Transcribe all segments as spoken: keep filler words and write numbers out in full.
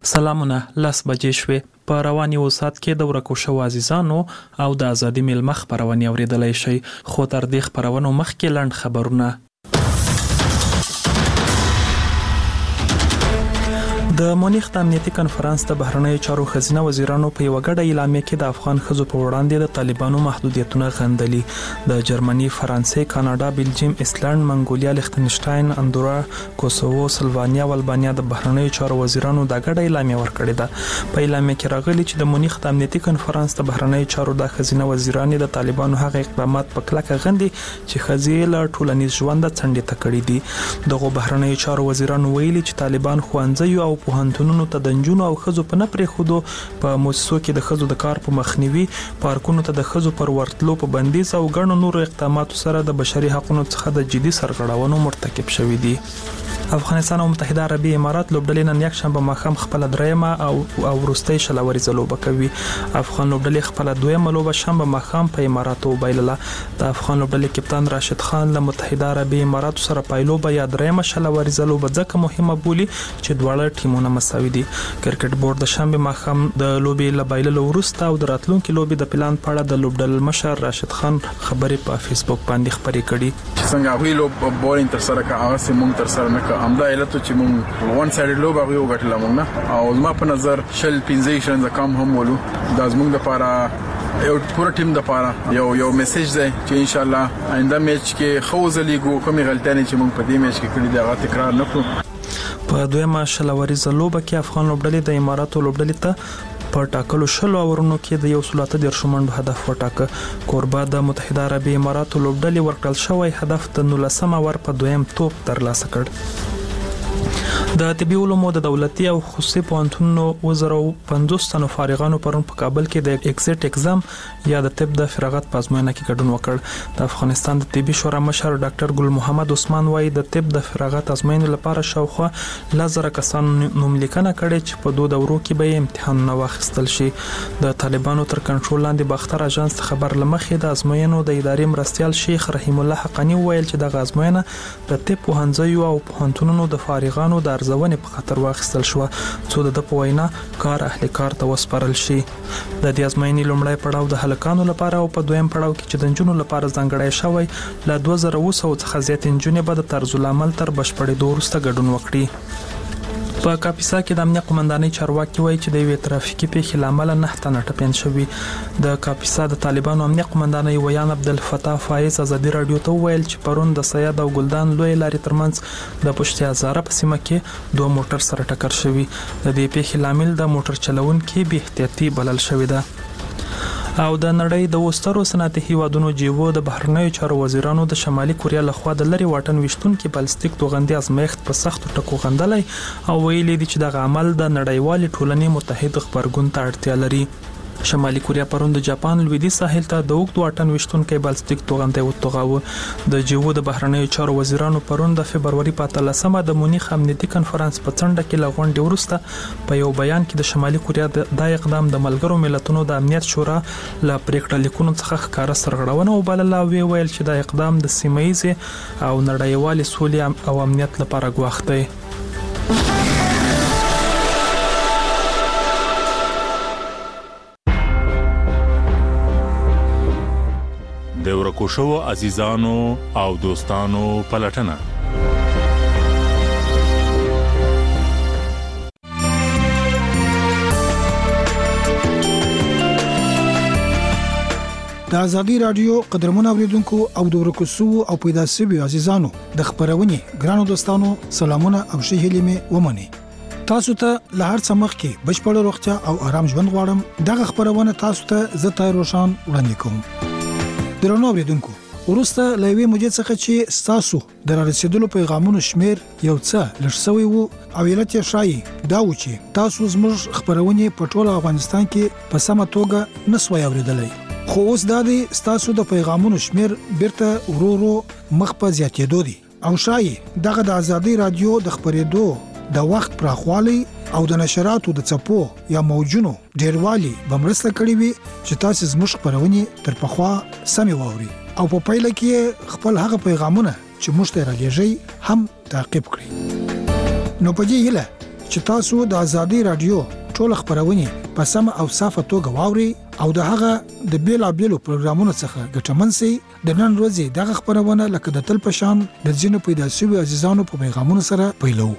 سلامونه لاس بجې شوې په رواني وسات کې د ورکو شو عزیزانو او د ازادي میلمه خبرونه اوریدلای شي خو تر دې خبرونو مخکې لاند خبرونه د مونیخ د امنیتي کنفرانس د بهرنیو چارو خزینه وزیرانو په یو غړډه اعلامیه کې د افغان خزو په وړاندې د طالبانو محدودیتونه غندلي د جرمني، فرانسې، کاناډا، بلجیم، ایسلند، منګولیا، لیختنشټاین، اندورا، کوسوو، سلوانیا او البانیا د بهرنیو چارو وزیرانو د غړډه اعلامیه ورکړې ده. په اعلامیه کې راغلي چې د مونیخ د امنیتي کنفرانس د بهرنیو چارو د خزینه وزیران د طالبانو هغه اقدامات په کلکه غندي چې خزې له ټولنیز ژوند څنډه تکړې دي. دغه بهرنیو چارو وزیرانو ویلي چې طالبان خوانځي او پوهنتونونو ته د نجونو او ښځو په نه پرېښودو په موسسو کې د ښځو د کار په مخنیوي، پارکونو ته د ښځو پر ورتلو په بندیز او ګڼو نورو اقداماتو سره د بشري حقوقو څخه د جدي سرغړونو مرتکب شوي دي. افغانستان او متحده عربي امارات لوبډلې نن یک شنبه ماښام خپل درېمه او او وروستۍ شلوريزه لوبه کوي. افغان لوبډلې خپل دویمه لوبه شنبه ماښام په اماراتو وبایلله. د افغان لوبډلې کپتان راشد خان له متحده عربي اماراتو سره پایلوبه یا درېمه شلوريزه لوبه ځکه مهمه بولي چې دواړه ټیمونه مساوي دي. کرکټ بورډ د شنبه ماښام د لوبې لبایللو وروسته او د راتلونکو لوبې د پلان په اړه د لوبډل مشر راشد خان خبرې په فیسبوک باندې خبرې کړې. څنګه وی لوب بولینګ تر سره کا هغه سیمون تر سره نه امدا علت چې مونږ وان سایډ لوب هغه وګټل مونږ او زما په نظر شل پنځه شرنځ کم هم ولو د زمونږ لپاره یو پوره ټیم د لپاره یو یو میسج دی چې ان شاء الله آینده میچ کې خوځلې ګو کومي غلطیاں چې مونږ په دې میچ کې کړې دي هغه تکرار نه کړو. په دویمه شلوريزه لوبه کې افغان لوبډلې د اماراتو لوبډلې ته په ټاکلو شلو اورونو کې د یو سلاته د شومنډو هدف وټاکه. کوربه د متحده عربي اماراتو لوبډلې ورکړل شوی هدف د نولسمه ور په دویم توپ ترلاسه کړ. د طبي علومو د دولتي او خصوصي پوهنتونونو وزارو پنځوس تنو فارغانو پرون په کابل کې د ایگزیټ ایگزام یا د طب د فراغت په ازموینه کې ګډون وکړ. د افغانستان د طبي شورا مشر ډاکټر ګل محمد عثمان وايي د طب د فراغت ازموینې لپاره شاوخوا لزر کسان نوملیکنه کړي چې په دوه دورو کې به امتحانونه واخیستل شي. د طالبانو تر کنټرول لاندې باختر اژانس خبر لمخې د ازموینو د ادارې مرستيال شیخ رحیم الله حقانی ویل چې د ازموینه د طب پوهنځیو او پوهنتونونو د فارغانو د ارزونې په خاطر واخیستل شو څو د په وینا کار اهل کار ته وسپارل شي. د دې ازموینې لومړی پړاو د هلکانو لپاره او په دویم پړاو کې چې د نجونو لپاره ځانګړی شوی ل دوه زره اووه سوه څخه زیات نجونې به د طرز العمل تر بشپړېدو وروسته ګډون وکړي. په کاپیسا کې د امنیت قومندانۍ چارواکي وایي چې د یوې ترافیکي پیښې لامل نه تنه ټپین شوی. د کاپیسا د طالبانو امنیت قومندانۍ ویان عبدالفتاح فایز ازادي رادیو ته ویل چې پرون د سید او ګلدان لوی لارې ترمنځ د پشتي هزاره په سیمه کې دوه موټر سره ټکر شوی. د دې پیښې لامل د موټر چلونکي بې احتیاطي بلل شوی ده. او د نړۍ د وسترو صنعتي هیوادونو جیو د بهرنیو چارو وزیرانو د شمالي کوریا لخوا د لری واټن وشتونکو بالستیک توغندي ازمایښت په سختو ټکو غندلای او ویلي دي چې د عمل د نړیوال ټولنې متحد خبرګون ته اړتیا لري. شمالي کوریا پرون د جاپان لویدي ساحل ته د وګړو واټن وشتونکو بالستیک توغندي وتوغاوه. د جیو د بهرنیو چارو وزیرانو پرون د فبرवरी په اتلسمه د مونیخ امنیتي کنفرانس په څنډه کې لغونډې ورسته په یو بیان کې د شمالي کوریا د اقدام د ملګرو ملتونو د امنیت شورا ل پریکړه لیکونو څخه ښکارا سرغړونه او بلل وی ویل چې د اقدام د سیمایي او نړیوال سولې او امنیت لپاره غوښت دی. د ورکو شو عزیزانو او دوستانو پلټنه د ازادي رادیو قدرمن اوریدونکو او د ورکو شو او پیدا شوی عزیزانو د خبرونې ګرانو دوستانو سلامونه او ښه هیلې مې ومني. تاسو ته له هر څه مخکې بشپړ روغتیا او آرام ژوند غواړم. دغه خبرونه تاسو ته زه تای روشان وړاندې کوم. درنو اوریدونکو ورسته لوي موجه څخه چې تاسو د رسیدلو پیغامونو شمیر یو څه لږ وو او علت یې شایي دا و چې تاسو زموږ خبرونه په ټول افغانستان کې په سمه توګه نسوي اوریدلای. خو اوس دا دي تاسو د پیغامونو شمیر بیرته ورورو مخ په زیاتېدو دي او شایي دغه د ازادي رادیو د خبرېدو د وخت پراخوالي او د نشراتو د چپو یا موجونو ډیروالي بمرسته کړی وي چې تاسو زموږ خبرونه تر پخوا سمې واوري او په پایله کې خپل هغه پیغامونه چې موږ ته راځي هم تعقیب کړئ. نو په دې هیله چې تاسو د ازادي رادیو ټول خبرونه په سم او صافه توګه واوري او د هغه د بیلا بیلو پروګرامونو څخه ګټمن سي. د نن ورځې دغه خبرونه لکه د تل پشان د ځینو پیدا شوی عزیزانو په پیغامونو سره پیلو.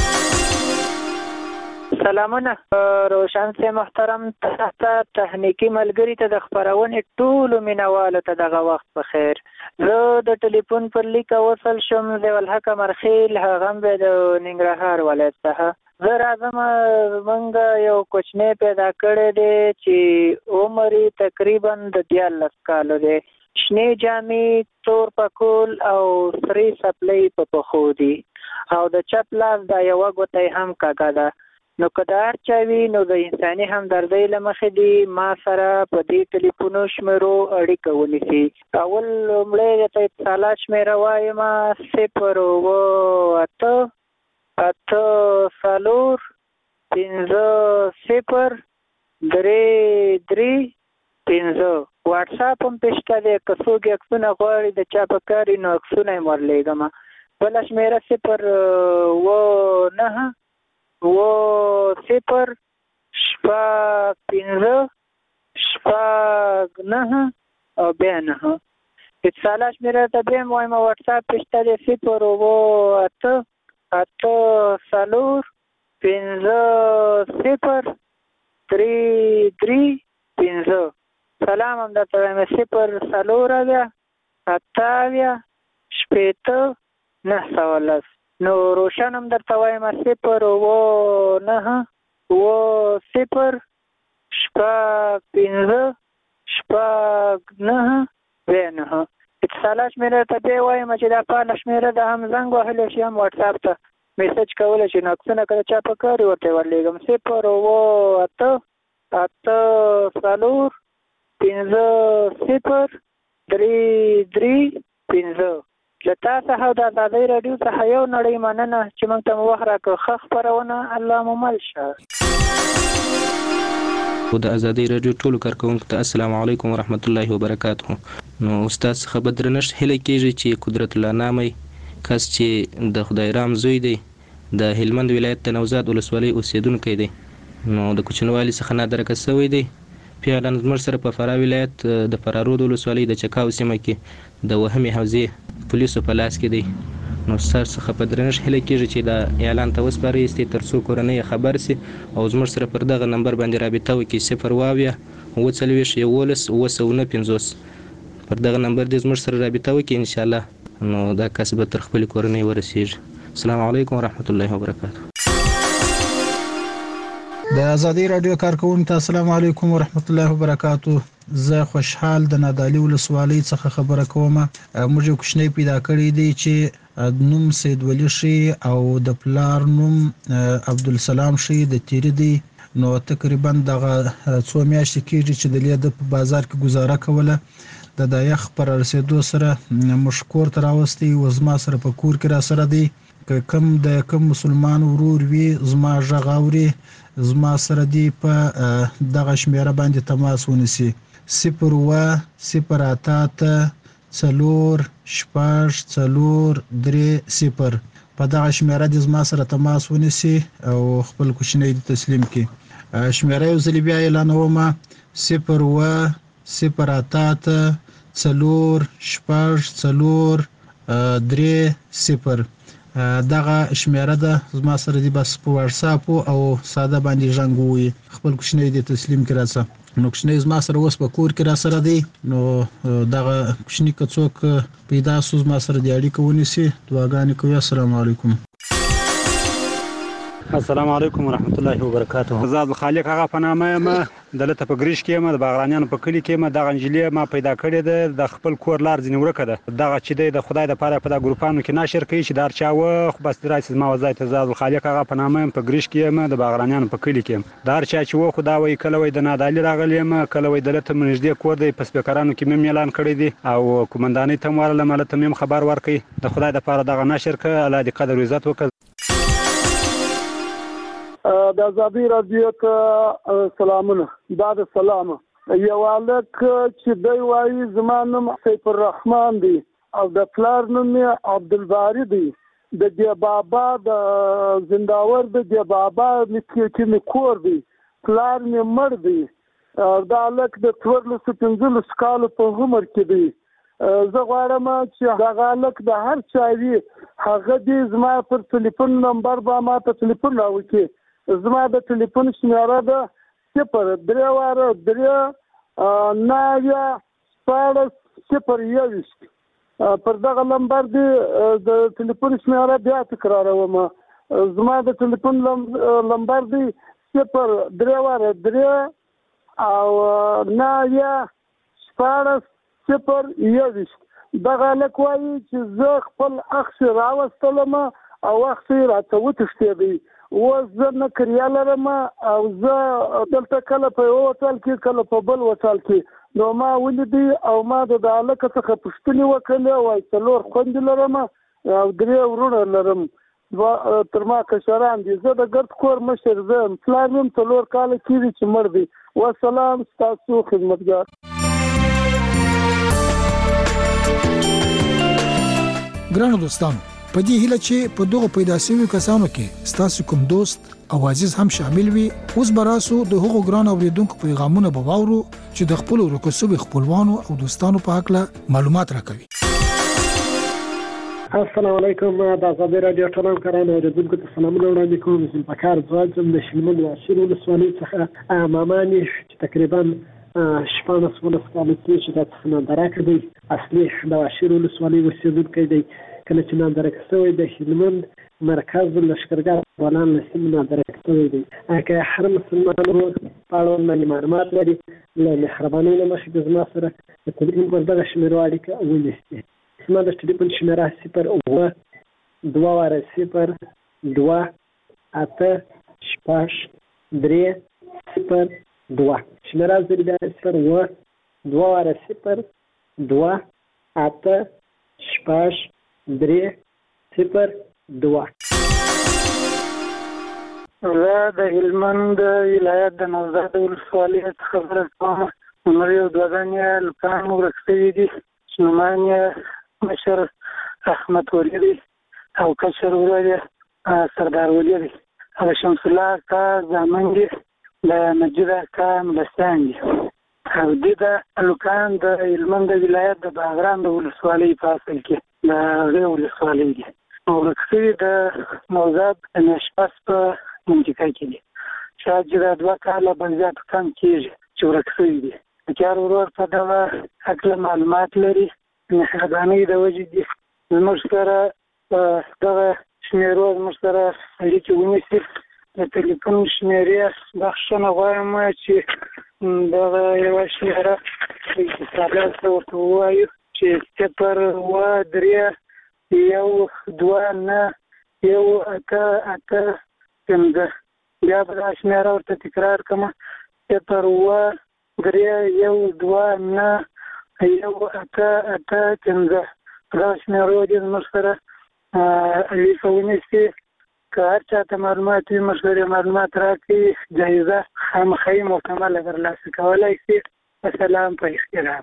سلامونه روشن سي محترم تاسو تخنیکی ملګری ته د خبرونه ټول مینوالو ته دغه وخت په خیر. زه د ټلیفون پر لیک وصل شم د ولحق مرخیل هغه به د ننګرهار ولایت څخه. زه راځم موږ یو کوچنی پیدا کړی دی چې عمر تقریبا د دیارلس کالو دی. شنې جامې تور پکول او سری سپلۍ په پښو دي او د چپ لاس د یوه ګوتې هم کاږه ده. نو که د هر چا وي نو د انساني همدردۍ له مخې دي ما سره په دې ټلیفونو شمیرو اړیکه ونیسي. اول لومړی درته اتصالات شمیره وایم صفر اوه اته اته څلور پنځه صفر درې درې پنځه. واټساپ هم پېشته دی که څوک عکسونه غواړي د چا په کار وي نو عکسونه یې ورلیږم. بله شمیره صفر اوه نهه اوه صفر شپږ پنځه شپږ نهه او بیا نهه. اتصالات شمیره ته بیا هم وایم واټساپ پېشته دی صفر اوه اته اته څلور پنځه صفر درې درې پنځه. سلام هم درته وایم صفر څلور اویا اته اویا شپېته نهه سوه لس. نو روشن هم درته وایم صفر اوه نهه اوه صفر شپږ پنځه شپږ نهه بیا نهه. اتصالات شمیره ته بیا وایم چې دا فعاله شمیره ده هم زنګ وهلی شي هم واټساپ ته میسج کولی شي نو عکسونه که د چا په کار وي ورته ورلیږم. صفر اوه اته اته څلور پنځه صفر درې درې پنځه. له تا څخه او د ازادۍ راډیو څخه یو نړۍ مننه چې موږ ته مو وخت راکړ. ښه خپرونه الله مو مل شه. د ازادۍ راډیو ټولو کارکوونکو ته السلام علیکم ورحمت الله وبرکاته. نو استاد څخه به درنښت هیله کېږي چې قدرت الله نامي کس چې د خدای رام زوی دی د هلمند ولایت د نوزاد ولسوالۍ اوسیدونکی دی نو د کوچنوالي څخه نادرکه شوی دی. فعلا زموږ سره په فراه ولایت د فرارود ولسوالۍ د چکاو سیمه کې د وهمې حوزې پولیسو په لاس کې دی. نو ستاسو څخه په درنښت هیله کېږي چې دا اعلان ته وسپارئ تر څو کورنۍ خبر سي او زموږ سره پر دغه نمبر باندې رابطه وکړي صفر اوه اوه څلوېښت یولس اوه سوه نهه پنځوس. پر دغه نمبر دې زموږ سره رابطه وکړي انشاءالله نو دا کس به تر خپلې کورنۍ ورسیږي. السلام علیکم ورحمت الله وبرکاته. د ازادي رادیو کارکوونکو ته السلام علیکم ورحمت الله وبرکاته. زه خوشحال د نادعلي ولسوالۍ څخه خبره کوم. موږ یو کوچنی پیدا کړی دی چې نوم سید ولی شي او د پلار نوم عبدالسلام شي د تیری دی. نو تقریبا دغه څو میاشتې کېږي چې د لید په بازار کې گزاره کوله. د د یخ پر رسیدو سره مشکور تر راوستي و زما سره په کور کې را سره دی. که کم د کم مسلمان ورور وي زما غږ اوري زما سره دی په دغه شمیره باندې تماس ونیسي صفر اوه صفر اته اته څلور شپږ څلور درې صفر. په دغه شمیره دی زما سره تماس ونیسي او خپل کوچنی تسلیم کړي. شمیره یو ځل بیا اعلانوم صفر اوه صفر اته اته څلور شپږ څلور درې صفر. دغه شمیره ده زما سره دی بس په واتساپ او ساده باندې ژوند وي خپل کوچنی دی تسلیم کړه څه نو کوچنی زما سره اوس په کور کې را سره دی نو دغه کوچنی که څوک پیدا سوز ما سره دی اړیکه ونیسي. دعاګانې کوي. السلام علیکم. السلام علیکم ورحمت الله وبرکاته. زاد خالق هغه په نامه یم دلته په ګریش کې یم د باغرانیانو په کلی کې یم. دغه انجلې ما پیدا کړې ده د خپل کور لار ځینې ورکه ده دغه چې دی د خدای دپاره په دا ګروپانو کې ناشر کوي چې دا هر چا و خو بس راسي زما وځای ته زاد خالق هغه په نامه یم په ګریش کې یم د باغرانیانو په کلی کې یم. دا هر چا چې و خو دا وایي کله وایي د نادعلي راغلی یم کله وایي دلته مې نږدې کور دی په سپیکرانو کې مې اعلان کړی دی او قومندانۍ ته مې ورغلم هلته مې خبر ورکړي د خدای دپاره دغه نشر کړه. الله دې قدر و عزت وکړه. د ازادي رادیو ته سلامونه. دا د سلام یو الک چې دی وایي زما نوم سیف الرحمن دی او د پلار نوم یې عبدالباري دی د دې بابا د زنداور د دې بابا چې مې کور دی پلار مې مړ دی دا لک د څوارلسو پنځلسو کالو په عمر کې دی زه غواړم چې هغه لک د هر چا وي هغه دې زما پر ټلیفون نمبر به ما ته ټلیفون راوکړي زما د ټلیفون شمیره ده صفر درې واره درې نوي شپاړس صفر یوویشت پر دغه نمبر دې د ټلیفون شمیره بیا تکراروم زما د ټلیفون نمبر دی صفر درې واره درې او نوي شپاړس صفر یوویشت دغه لک وایي چې زه خپل اخ راوستلم او اخ راته وتښتېدی اوس زه نه کریا لرم او زه دلته کله په یو هوټل کې کله په بل هوټل کې نو ما ولیدی او ما د دغه لک څخه پوښتنې وکړې وایي څلور خویندې لرم او درې ورونه لرم تر ما کشران دي زه د ګرد کور مشر زه یم پلار مې څلور کاله کېږي چې مړ دی والسلام ستاسو خدمتګار ګرانو دوستانو په دې هیله چې په دغه پیدا شوي کسانو کې ستاسو کوم دوست او عزیز هم شامل وي اوس براسو د هغو ګران اوریدونکو پیغامونه به واورو چې د خپل ورکوسوي خپلوانو او دوستانو په حق معلومات راکوي السلام علیکم د آزادۍ راډیو ټولو کارانو اوریدونکو ته سلامونه وړاندې کوم زه په کار ځم د شلمن واشیر ولسوالۍ څخه مامانی چې تقریبا شپاړس ولس کاله کېږي د څخه دی اصلي د واشیر ولسوالۍ اوسېدونکی دی کله چې نادرک شوی د هلمند مرکز لښکرګاه افغانان له سیمې نادرک شوی دی که هر مسلمان ورور په اړوند باندې معلومات لري له مهربانۍ نه مخکې د زما سره د تلیفون پر دغه شمېرو اړیکه ونیسي زما د ټلیفون شمېره صفر اووه دوه واره صفر دوه اته شپږ درې صفر دوه شمېره زر بیا صفر اووه دوه واره صفر دوه اته شپږ درې صفر دوه زه د هلمند ولایت د نوزاد ولسوالۍ څخه خبره کوم عمر یو دوه دانې لوکان ورک شوي دي چې نومان یې مشر احمد ولی دی او کشر ورور یې سردار ولی دی او شمس الله اکا زامن دي د مجید اکا ملسیان دي او دې د لوکان د هلمند ولایت د باغران د ولسوالۍ په اصل کې د هغې ولسوالۍ دي ورک شوي د نوزاد د نشپس په منطقه کې دي شاید چې دا دوه کاله بل زیات کم کېږي چې ورک شوي دي بچار ورور په دغه هکله معلومات لري مهربانۍ د وجې دي زموږ سره په دغه شمېرو زموږ سره اړیکې ونیسي د تلیفون شمېرې بخښنه غواړم چې دغه یوه شمېره اتصالات ته ورته ووایو چې صفر اووه درې یو دوه نه یو اته اته پنځه بیا به دا شمېره ورته تکرار کړم صفر اووه درې یو دوه نه یو اته اته پنځه په دغه شمېرو دې زموږ سره اړیکه ونیسي که هر چا ته معلومات وي موږ سره معلومات راکړي جایزه خامخا مکمله ترلاسه کولی شي السلام په احترام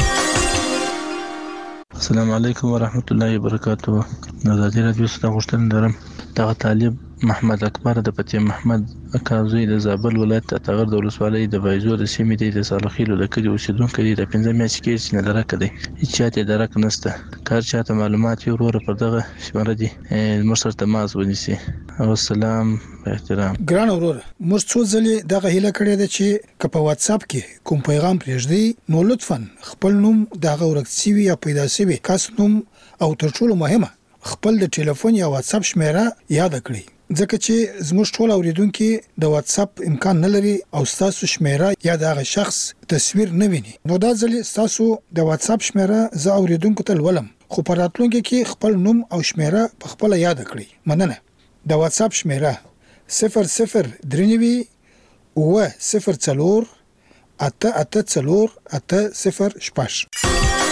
السلام علیکم ورحمت الله وبرکاته آزادۍ راډیو څخه غوښتنه لرم دغه طالب محمد اکبر د پتی محمد اکازوی د زابل ولایت تغر د ولسوالۍ د بایزو د سیمې د صالحیلو د کلی اوسیدونکو دی د پنځه میاشتې کې چې نه درک دی هیڅ چاته درک نشته کار چاته معلومات یو ورور پر دغه شماره دي مرسر تماس ونیسي او السلام احترام ګران ورور موږ څو ځلې دغه هیله کړې ده چې که په واتس اپ کې کوم پیغام پرېږدي نو لطفا خپل نوم دغه ورکسي یا پیدا شوی کس نوم او تر ټولو مهمه خپل د ټلیفون یا واتس اپ شمیره یاد کړئ ځکه چې زموږ ټول اوریدونکو د واتس اپ امکان نه لري او تاسو شمیره یا د شخص تصویر نه ویني نو دا ځل تاسو د واتس اپ شمیره زه اوریدونکو ته ولم خو په راتلونکي کې خپل نوم او شمیره په خپل یاد کړئ مننه د واتس اپ شمیره صفر صفر درنوي او صفر څلور اته اته څلور اته صفر شپږ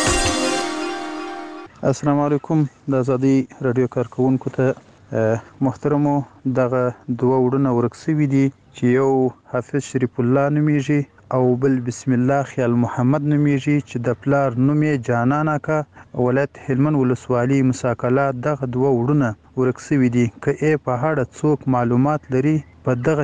السلام علیکم د آزادۍ رادیو کارکونکو ته محترمو دغه دوه وړونه ورک شوي دي چې یو حافظ شریف الله نومیږي او بل بسم الله خیال محمد نومیږي چې د پلار نوم یې جانان اکا ولایت هلمند ولسوالي مساکلات دغه دوه وړونه ورک شوي دي که یې په اړه څوک معلومات لري په دغه